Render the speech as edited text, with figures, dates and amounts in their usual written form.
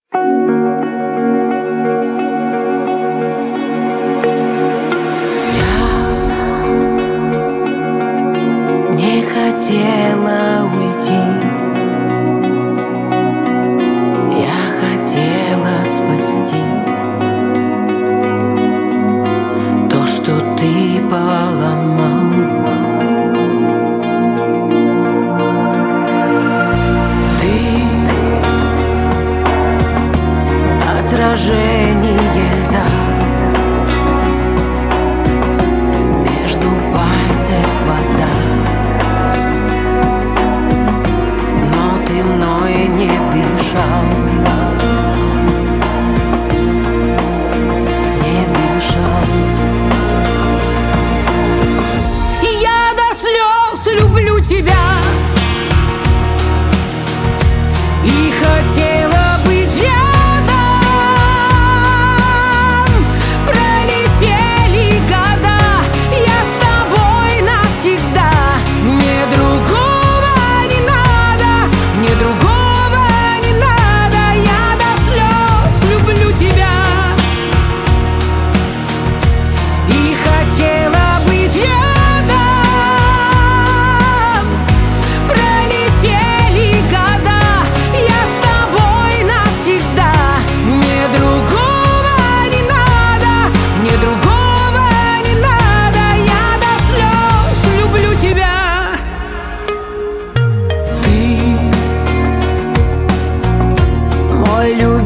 Не хотела уйти, я хотела спасти то, что ты поломал. Ты отражение льда, между пальцев вода. Мной не дышал, не дышал. Я до слез люблю тебя и хотела быть рядом. Пролетели года, я с тобой навсегда. Мне другого не надо, мне другого не надо. Я до слез люблю тебя и хотела быть рядом. Пролетели года, я с тобой навсегда. Мне другого не надо, мне другого не надо. Я до слез люблю тебя. Ты мой любимый.